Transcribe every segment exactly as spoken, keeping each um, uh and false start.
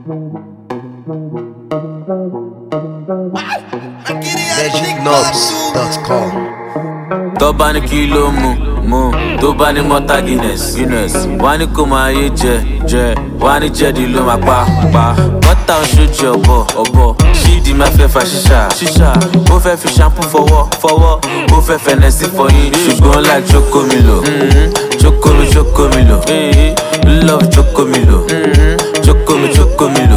legit knobs dot com. Tó bá ní kí ló mú mú, tó bá ní mọ́tà Guinness Guinness, wá ní kó máa yé jẹ jẹ, wá ní jẹ̀dí ló máa pa pa. Bọ́tà ń ṣojú ọ̀bọ ọ̀bọ, ṣídìí máa fẹ́ fa ṣíṣà ṣíṣà. Ó fẹ́ fi shampoo fọwọ́ fọwọ́, ó fẹ́ fẹ̀nẹ̀ sí fọyín, ṣùgbọ́n like Chocomilo, Chocomi Chocomilo, love Chocomilo, Chocomi Chocomilo,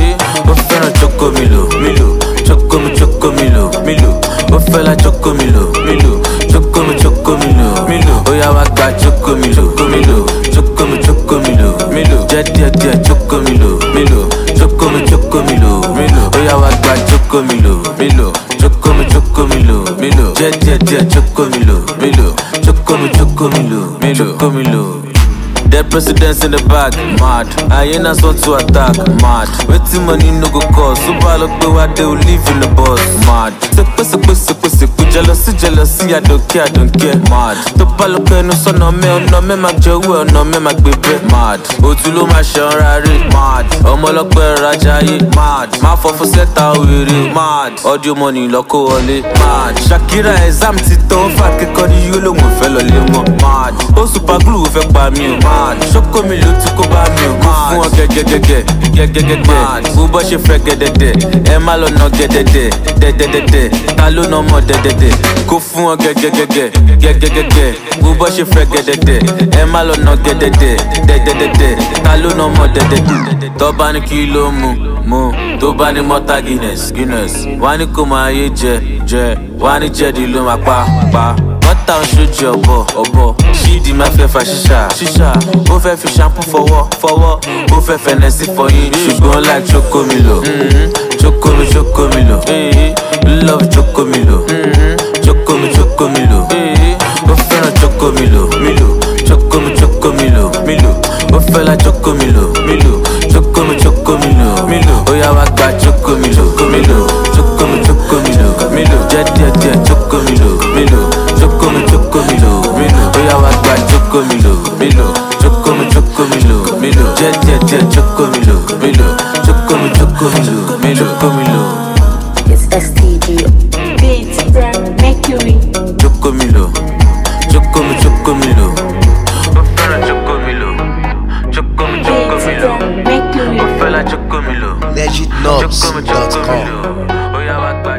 ó fẹ́ràn Chocomilo, Milo, Chocomi Chocomilo, Milo, ó fẹ́ la Chocomilo, Milo, Chocomi Chocomilo, Milo, ó yá wá gba Chocomilo, Chocomilo, Chocomi Chocomilo, Milo, jẹ́ díẹ̀ díẹ̀ Chocomilo, Milo, Chocomi Chocomilo, Milo, ó yá wá gba Chocomilo, Milo, Chocomi Chocomilo, Milo, jẹ́ díẹ̀ díẹ̀ Chocomilo, Milo, Chocomi Chocomilo, Milo, Chocomilo. Dead presidents in the back, mad. Hyenas want to attack, mad. Waiting money no go cost. Super look the way they will live in the bus, mad. Sepe sepe sepe sepe, jealousy jealousy, I don't care, I don't care, mad. To palo ke no son no me, no me mag jowe, no me mag bebe, mad. Otulo ma shanrari, mad. Omolokwe rajaye, mad. Ma fofo seta wiri, mad. Audio money loko wole, mad. Shakira exam ti to fa ke kodi yolo mo fe lole mo, mad. O super glue fe pa mi, mad. Chocomilo tí kò bá mi ò kó fún ọ gẹ́gẹ́gẹ́gẹ́ gẹ́gẹ́gẹ́gẹ́ bó bọ́ ṣe fẹ́ gẹ́dẹ́dẹ́ ẹ má lọ nà gẹ́dẹ́dẹ́ dẹ́dẹ́dẹ́dẹ́ ta ló nà ọmọ dẹ́dẹ́dẹ́ kó fún ọ gẹ́gẹ́gẹ́gẹ́ gẹ́gẹ́gẹ́gẹ́ bó bọ́ ṣe fẹ́ gẹ́dẹ́dẹ́ ẹ má lọ nà gẹ́dẹ́dẹ́ dẹ́dẹ́dẹ́dẹ́ ta ló nà ọmọ dẹ́dẹ́dẹ́. Tó bá ní kí ló mú mú, tó bá ní mọ́tà Guinness Guinness, wá ní kó máa yé jẹ jẹ, wá ní jẹ̀dí ló máa pa pa. Bọ́tà ń ṣojú ọ̀bọ ọ̀bọ, ṣídìí máa fẹ́ fa ṣíṣà ṣíṣà. Ó fẹ́ fi shampoo fọwọ́ fọwọ́, ó fẹ́ fẹ̀nẹ̀ sí fọyín, ṣùgbọ́n like Chocomilo, Chocomi Chocomilo, love Chocomilo, Chocomi Chocomilo, ó fẹ́ràn Chocomilo, Milo, Chocomi Chocomilo, Milo, ó fẹ́ la Chocomilo, Milo, Chocomi Chocomilo, Milo, ó yá wá gba Chocomilo, Chocomilo, Chocomi Chocomilo, Milo, jẹ́ díẹ̀ díẹ̀ Chocomilo, Milo, Chocomi Chocomilo, Milo, ó yá wá gba Chocomilo, Milo, Chocomi Chocomilo, Milo, jẹ́ díẹ̀ díẹ̀ Chocomilo, Milo, Chocomi Chocomilo, Milo, Chocomilo. It's S T G. Beats from Mercury. Chocomilo, Chocomi Chocomilo, ó fẹ́ràn Chocomilo, Chocomi Beats Chocomilo, from Mercury. ó fẹ́ la Chocomilo, legit knobs Chocomi dot com. Chocomilo, ó yá wá gba